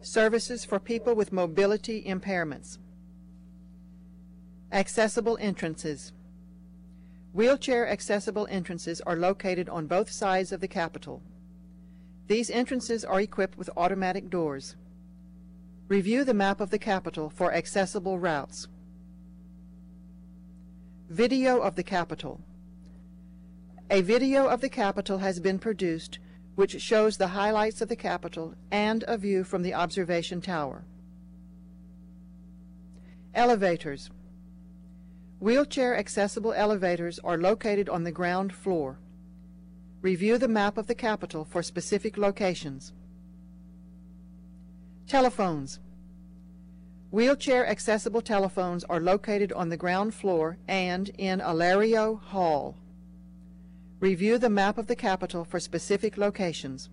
Services for people with mobility impairments. Accessible entrances. Wheelchair accessible entrances are located on both sides of the Capitol. These entrances are equipped with automatic doors. Review the map of the Capitol for accessible routes. Video of the Capitol. A video of the Capitol has been produced which shows the highlights of the Capitol and a view from the observation tower. Elevators. Wheelchair accessible elevators are located on the ground floor. Review the map of the Capitol for specific locations. Telephones. Wheelchair accessible telephones are located on the ground floor and in Alario Hall. Review the map of the Capitol for specific locations.